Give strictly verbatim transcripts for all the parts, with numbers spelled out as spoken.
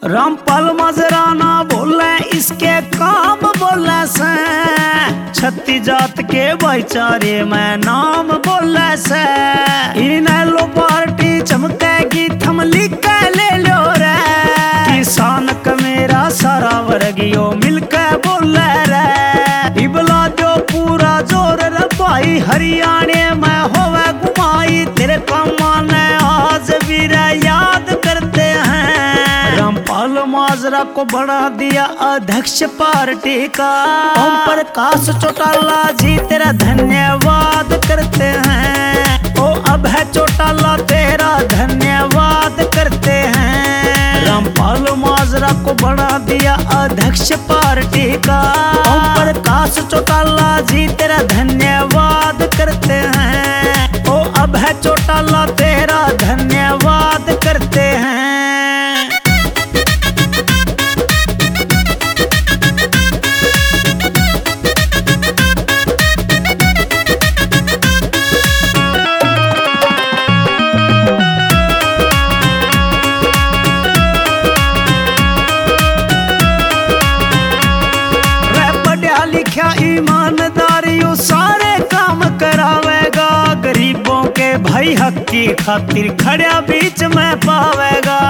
रामपाल माजरा ना बोले इसके काम बोले से, छत्ती जात के भाईचारे में नाम बोले से। इन्हें लो पार्टी चमकेगी थम लिख के ले लो रे, किसान का मेरा सारा वर्गियो मिलकर बोले रे। इबला दो पूरा जोर रे भाई हरियाणे में होवे घुमाई, तेरे कमाने आज भी रे याद करते हैं। रामपाल माजरा को बना दिया अध्यक्ष पार्टी का, ओम प्रकाश चौटाला जी तेरा धन्यवाद करते हैं। ओ अब है चौटाला तेरा धन्यवाद करते हैं। रामपाल माजरा को बना दिया अध्यक्ष पार्टी का, ओम प्रकाश चौटाला जी तेरा धन्यवाद करते हैं। ओ अब है चौटाला तेरा धन्यवाद करते हैं। लिखा ईमानदारियों सारे काम करावेगा, गरीबों के भाई हक की खातिर खड़ा बीच में पावेगा।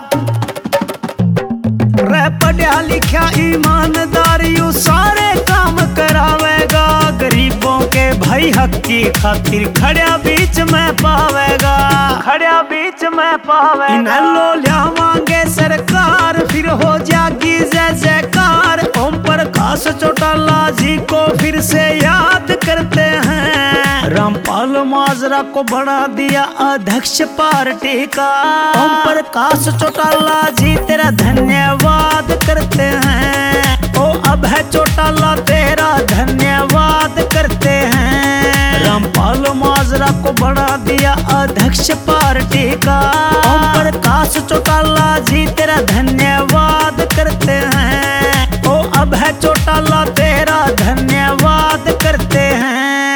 रे पढ़ा लिखा ईमानदारियों सारे काम करावेगा, गरीबों के भाई हक की खातिर खड़ा बीच में पावेगा, खड़ा बीच में पावेगा। इन्हें लो लियावांगे सरकार फिर हो जागी जय जयकार, ओम प्रकाश चौटाला जी को फिर से याद करते हैं। रामपाल माजरा को बना दिया अध्यक्ष पार्टी का, ओम प्रकाश चौटाला जी तेरा धन्यवाद करते हैं। ओ अब है चौटाला तेरा धन्यवाद करते हैं। रामपाल माजरा को बना दिया अध्यक्ष पार्टी का, ओम प्रकाश चौटाला जी तेरा धन्यवाद करते हैं। ओ अब है चौटाला तेरा धन्यवाद करते हैं।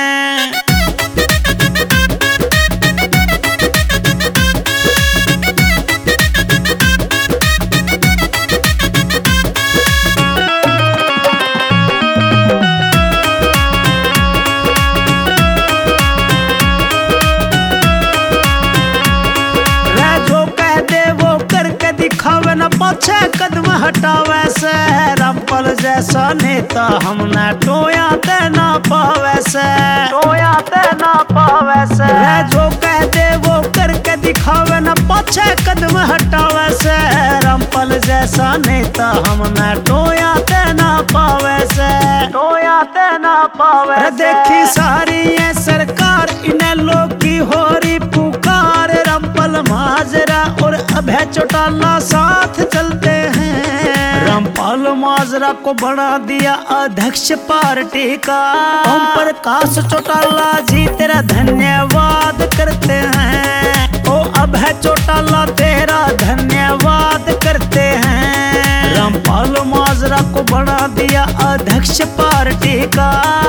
दिखावे न पाछे कदम हटावे से, रामपाल जैसा नेता हमने टोया ते ना पावे से, टोया ते ना पावे से। जो कह दे वो करके दिखावे न पाछे कदम हटावे से, रामपाल जैसा नेता हमने टोया ते ना पावे से, टोया ते ना पावे से। देखी सारी ये सरकार इन्हें लोग की हो रही पुकार, रामपाल माजरा और अभय चौटाला साथ चलते हैं। रामपाल माजरा को बना दिया अध्यक्ष पार्टी का, ओम प्रकाश चौटाला जी तेरा धन्यवाद करते हैं। ओ अभय चौटाला तेरा धन्यवाद करते हैं। रामपाल माजरा को बना दिया अध्यक्ष पार्टी का,